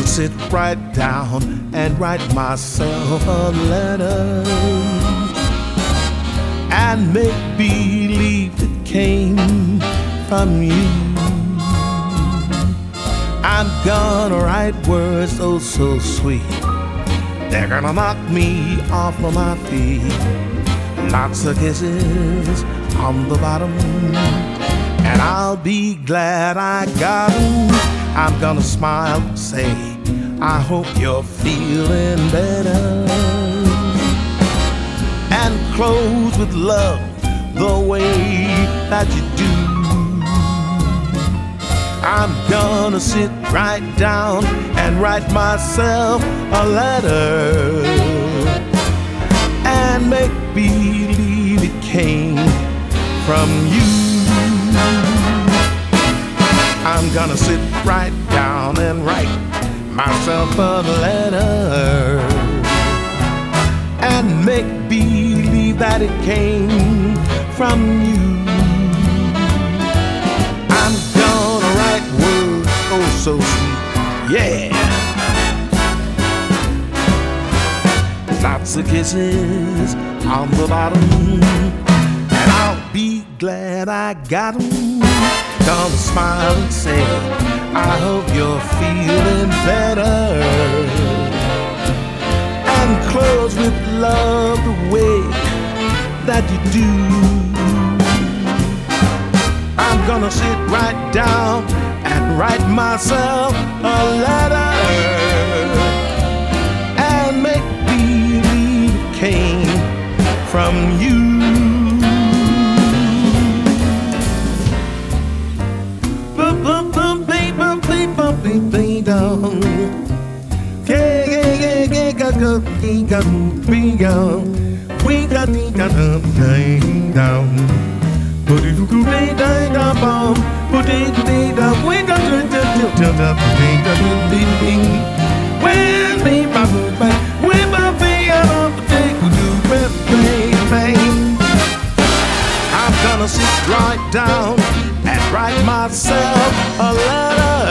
sit right down and write myself a letter and make believe it came from you. I'm gonna write words oh so sweet, they're gonna knock me off of my feet. Lots of kisses on the bottom, and I'll be glad I got 'em. I'm gonna smile and say, I hope you're feeling better, and close with love the way that you do. I'm gonna sit right down and write myself a letter and make believe it came from you. I'm gonna sit right down and write myself a letter and make believe that it came from you. I'm gonna write words oh so sweet, yeah. Lots of kisses on the bottom, and I'll be glad I got 'em. Gonna smile and say, I hope you're feeling better, and close with love the way that you do. I'm gonna sit right down and write myself a letter and make believe it came from you. I'm gonna sit right down and write myself a letter